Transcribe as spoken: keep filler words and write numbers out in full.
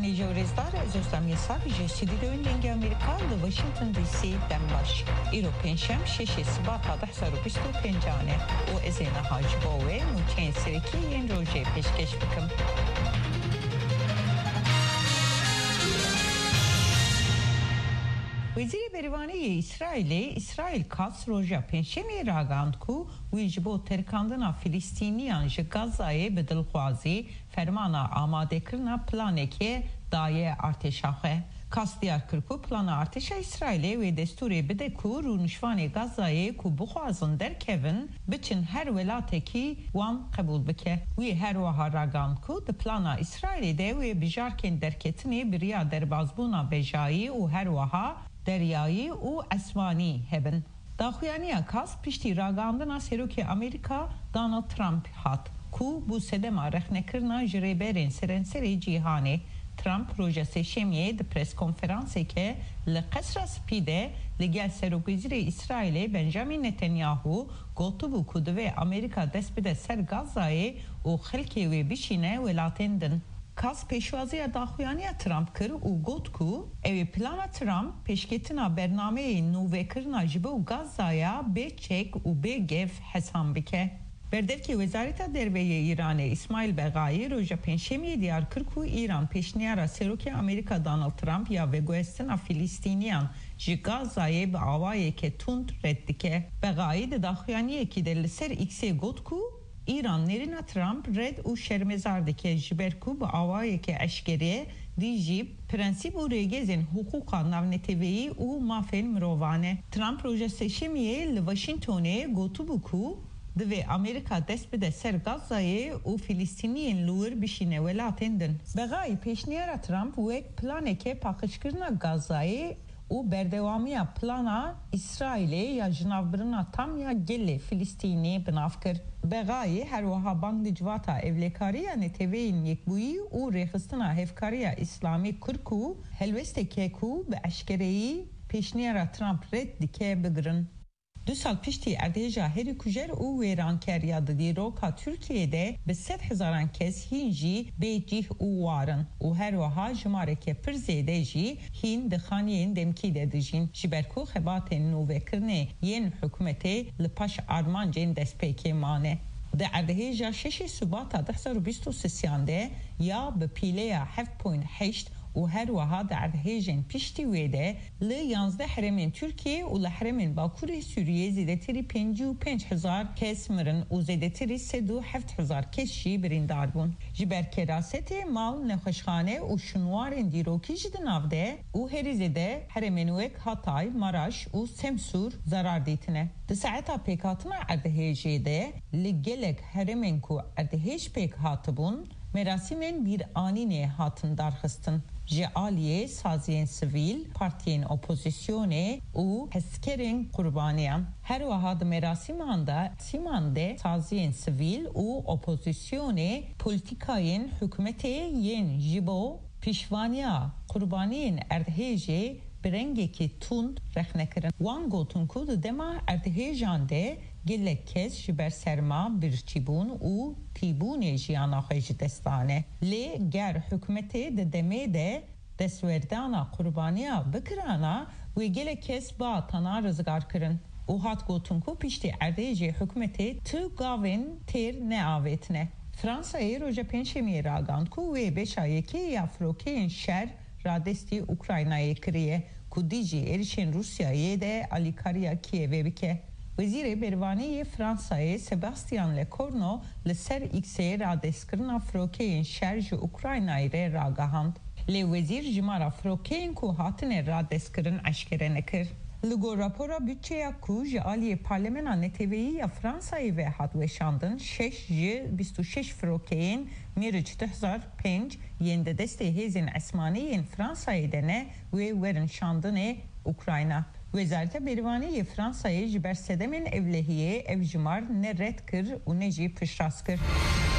Stanley Rezdar زوستم یسار جسیدی دون دنگ امریکا ل واشنطن دی سی دنباش ایرو پنجشنبه شش سبات ده سال و بیست و پنجانه و از این حاج باوی ممکن سرکی این روزه پیشکش بکم. وزیر بریوانی اسرائیل اسرائیل کاس روژا پنجشنبه راگاند کو ویجبو ترکاندنا فلسطینیان ژ غزایê bi dilxwazî fermana amadekirina planekê daye artêşa xwe. Kas diyar kir ku plana artêşa İsraîlê wê destûrê bide ku rûnişvanê Gazayê ku bixwazin derkevin biçin her welatekî wan qebûl bike. Wê her wiha ragand ku di plana İsraîlê de wê bijarkên derketinê biriya derbasbûna bejayî û her wiha deryayî û esmanî hebin. Daxuyaniya kas piştî ragandina serokê Amerîka Donald Trump hat ku bu sedema rexnekirina ji rêberên serenserê cîhanê. Trump roja sêşemiyê di preskonferansekê li Qesra Spî de li gel Serokvezîrê İsraîlê Benjamin Netanyahu gotibû ku divê Amerîka dest bide ser Gazayê û xelkê wê bişîne welatên din. Kas pêşwaziya daxuyaniya Trump kir û got ku evê plana Trump pêşketina bernameyê nûvekirina ji bo Gazaya bê çek û bê gev hesam bike. Berdevkê Wezareta Derveyê Îranê İsmail Beğayî roja pênşemiyê diyar kir ku İran pêşniyara serokê Amerîka Donald Trump ya vegoestina Filîstîniyan ji Gazayê bi awayeke tund red dike. Beğayî di daxuyaniyekî de li ser X'ê got ku İran nerina Trump red û şermezar dike ji ber ku bi awayeke eşkerê dî jî prensîp û rêgezên hukûqa navneteviyî û mafên mirovan e. Trump roja sêşemiyê li Washingtonê gotibû ku divê Amerîka dest bide ser Gazayê û Filîstîniyên li wir bişîne welatên din. Beğayî pêşniyara Trump wek planeke paqijkirina Gazayê û berdewamiya plana İsraîlê ya ji navbirina tam ya gelê Filîstînê binav kir. Beğayî her wiha bang di civata evlêkariya neteweyên yekbûyî û rêxistina hevkariya İslamî kir ku helwesteke ku bi eşkereyî pêşniyara Trump red dike bigirin. Du sal piştî erdhêja herî kujer û wêrankeriya di dîroka Tirkiyeyê bi sed hezaran kes hîn jî bêcih û warin û her wiha jimareke pir zêde jî hîn di xaniyên demkî de dijîn ji ber ku xebatên nûvekirinê yên hikûmetê li paş armancên destpêkê mane. Di erdhêja şeşê Subata de hezar û bîst û sêyan de ya bi pîleya heft nokta heşt û her wiha di erdhêjên piştî wê de li yanzdeh heremên Tirkiye û li heremên Bakurê Sûriyê zêdetirî pêncî û pênc hezar kes mirin û zêdetirî sed û heft hezar kes jî birîndar bûn. Ji ber kerasetê mal, nexweşxane û şinwarên dîrokî jî di nav de û herîzê de heremên wek Hatay, Maraş û Semsûr zarar dîtine. Di saeta pêkhatina erdhêjê de li gelek heremên ku erdhêj pêk hatibûn merasimên bîranînê hatin darxistin. Ji aliyê saziyên sivîl, partiyên opozisyonê û hezkerên qurbaniyan. Her wiha di merasiman de sîman de saziyên sivîl û opozisyonê polîtikayên hikûmetê yên ji bo pîşvaniya qurbaniyên erdhêjê bi rengekî tund rexnekirin. Wan gotin ku di dema erdhêjan de gelek kes ji ber serma birçîbûn û tîbûnê jiyana xwe ji destane. Lê ger hikûmetê di demê de destwerdana qurbaniya bikirana wê gelek kes ba tana rizgar kirin. û hat gotin ku piştî erdhêjê hikûmetê tu gavên têr neavêtine. Fransayê roja pênşemiyê ragand ku wê beşa yekê ya firokeyên şer radestî Ukraynayê kiriye ku dî jî êrişên Rusyayê de alîkariya Kievê bike. Wezîrê Bervaniyê Fransayê Sebastian Lecornu li ser X'ê radestkirina firokeyên şer ji Ukraynayê re ragihand. Lê wezîr ji mara firokeyên ku hatine radestkirin eşkere nekir. Li gor rapora bütçeya ku ji aliyê Parlemena Neteweyî ya Fransayê ve hat weşandin şeş ji bîst û şeş firokeyên mêrî du hezar pênc yên di destê hêzên esmanî yên Fransayê de ne wê werin şandinê Ukrayna. Wezareta Bervaniyê Fransayê ji ber sedemên evlehiyê ev ji mar ne red kir û ne jî piştrast kir.